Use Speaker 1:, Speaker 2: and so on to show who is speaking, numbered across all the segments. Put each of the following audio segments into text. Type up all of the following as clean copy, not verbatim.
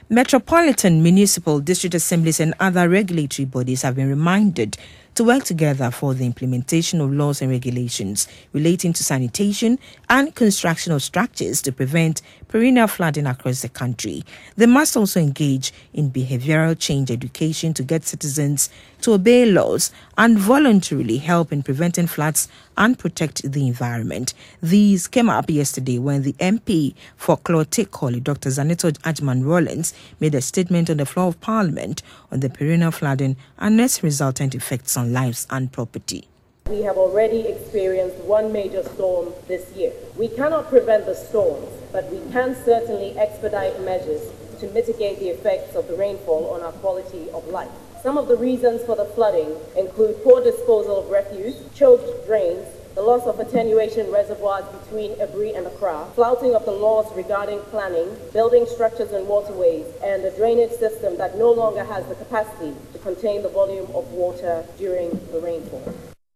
Speaker 1: Metropolitan, municipal, district assemblies and other regulatory bodies have been reminded to work together for the implementation of laws and regulations relating to sanitation and construction of structures to prevent perennial flooding across the country. They must also engage in behavioral change education to get citizens to obey laws and voluntarily help in preventing floods and protect the environment. These came up yesterday when the MP for Clotte-Korle, Dr. Zaneto Ajman-Rawlings, made a statement on the floor of Parliament on the perennial flooding and its resultant effects on lives and property.
Speaker 2: We have already experienced one major storm this year. We cannot prevent the storms, but we can certainly expedite measures to mitigate the effects of the rainfall on our quality of life. Some of the reasons for the flooding include poor disposal of refuse, choked drains, the loss of attenuation reservoirs between Ebri and Accra, flouting of the laws regarding planning, building structures and waterways, and a drainage system that no longer has the capacity to contain the volume of water during the rainfall.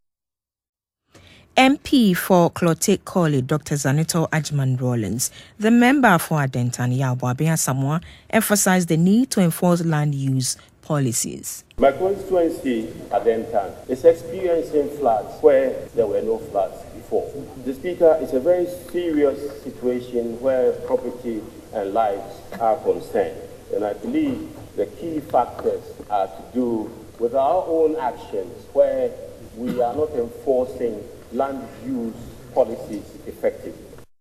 Speaker 1: MP for Clotte-Korle, Dr. Zaneto Ajman-Rawlings, the member for Adentan Yabo Samoa, emphasized the need to enforce land use policies.
Speaker 3: My constituency, Adentan, is experiencing floods where there were no floods before. The Speaker, is a very serious situation where property and lives are concerned. And I believe the key factors are to do with our own actions where we are not enforcing land use policies effectively.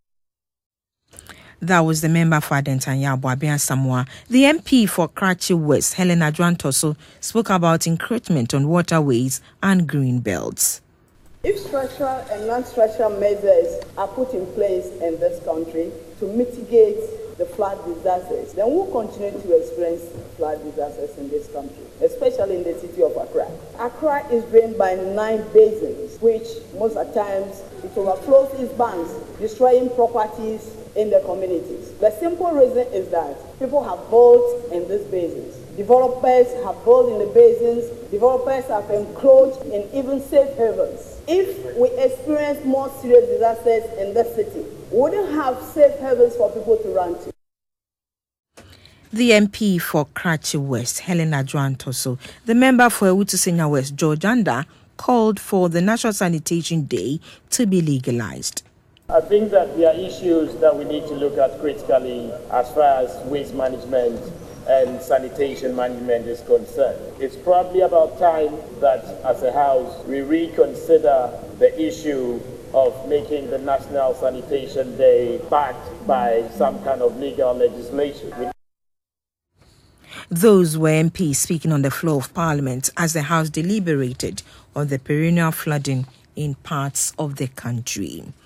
Speaker 1: That was the member for Adentan Yabo Samoa. The MP for Karachi West, Helen Adwoa-Ntoso, spoke about encroachment on waterways and green belts.
Speaker 4: If structural and non-structural measures are put in place in this country to mitigate the flood disasters, then we'll continue to experience flood disasters in this country, especially in the city of Accra. Accra is drained by 9 basins, which most of the times it overflows its banks, destroying properties in the communities. The simple reason is that people have built in these basins. Developers have built in the basins. Developers have encroached in even safe havens. If we experience more serious disasters in the city, we wouldn't have safe havens for people to run to.
Speaker 1: The MP for Karachi West, Helen Adwoa-Ntoso, the member for Ewutu Senya West, George Anda, called for the National Sanitation Day to be legalized.
Speaker 5: I think that there are issues that we need to look at critically as far as waste management and sanitation management is concerned. It's probably about time that as a house we reconsider the issue of making the National Sanitation Day backed by some kind of legal legislation.
Speaker 1: Those were MPs speaking on the floor of Parliament as the House deliberated on the perennial flooding in parts of the country.